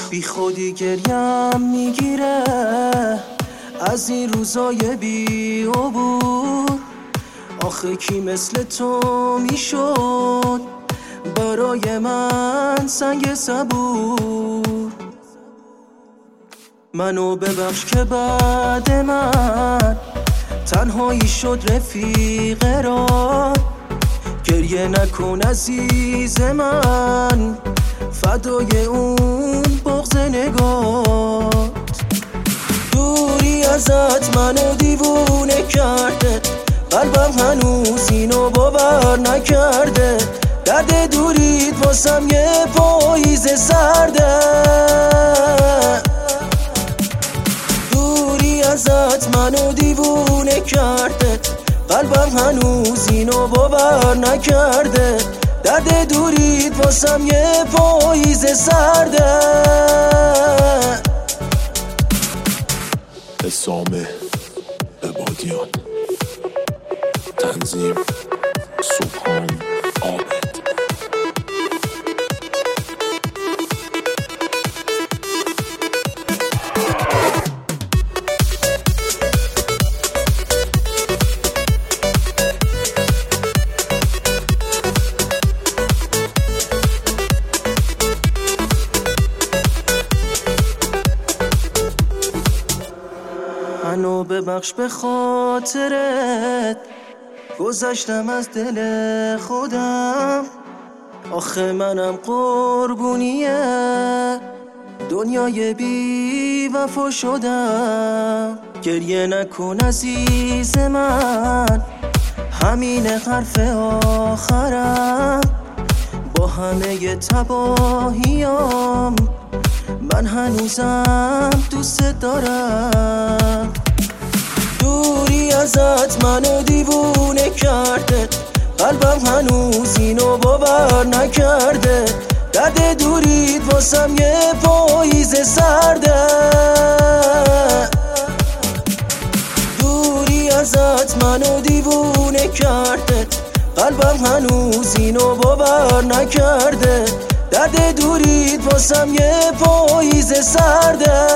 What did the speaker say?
بی خودی گریم میگیره از این روزای بی عبور. آخه کی مثل تو میشد برای من سنگ صبور. منو ببخش که بعد من تنهایی شد رفیق را. گریه نکن عزیز من فدای اون بغض نگات. دوری ازت منو دیوونه کرده، قلبم هنوز اینو باور نکرده. درد دوریت واسم یه پاییز سرده. دوری ازت منو دیوونه کرده، قلبم هنوز اینو باور نکرده. درد دوریت واسم یه پاییز سرده. حسام عبادیان، تنظیم سبحان عابد. منو ببخش به خاطرت گذشتم از دل خودم. آخه منم قربونیه دنیای بی وفا شدم. گریه نکن عزیز من همین حرف آخرم. با همه تباهیام من هنوزم دوست دارم. دوری ازت منو دیوونه کرده، قلبم هنوز اینو باور نکرده. درد دوریت واسم یه پاییز سرده. دوری ازت منو دیوونه کرده، قلبم هنوز اینو باور نکرده. درد دوریت واسم یه پاییز سرده.